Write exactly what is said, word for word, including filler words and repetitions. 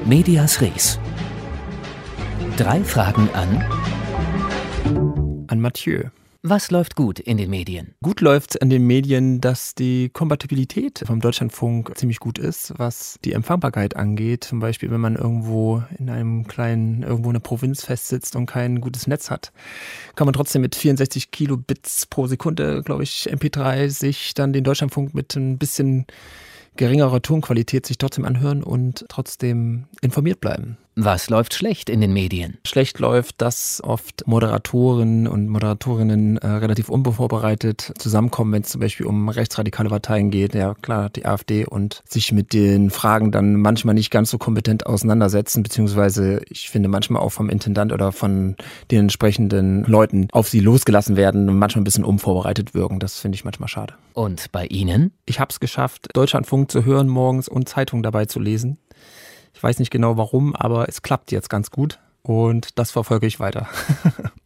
Medias Res. Drei Fragen an An Mathieu. Was läuft gut in den Medien? Gut läuft in den Medien, dass die Kompatibilität vom Deutschlandfunk ziemlich gut ist, was die Empfangbarkeit angeht. Zum Beispiel, wenn man irgendwo in einem kleinen, irgendwo in der Provinz festsitzt und kein gutes Netz hat, kann man trotzdem mit vierundsechzig Kilobits pro Sekunde, glaube ich, M P drei, sich dann den Deutschlandfunk mit ein bisschen geringerer Tonqualität sich trotzdem anhören und trotzdem informiert bleiben. Was läuft schlecht in den Medien? Schlecht läuft, dass oft Moderatoren und Moderatorinnen äh, relativ unvorbereitet zusammenkommen, wenn es zum Beispiel um rechtsradikale Parteien geht, ja klar, die AfD, und sich mit den Fragen dann manchmal nicht ganz so kompetent auseinandersetzen, beziehungsweise ich finde manchmal auch vom Intendant oder von den entsprechenden Leuten auf sie losgelassen werden und manchmal ein bisschen unvorbereitet wirken. Das finde ich manchmal schade. Und bei Ihnen? Ich habe es geschafft, Deutschlandfunk zu hören morgens und Zeitung dabei zu lesen. Ich weiß nicht genau warum, aber es klappt jetzt ganz gut und das verfolge ich weiter.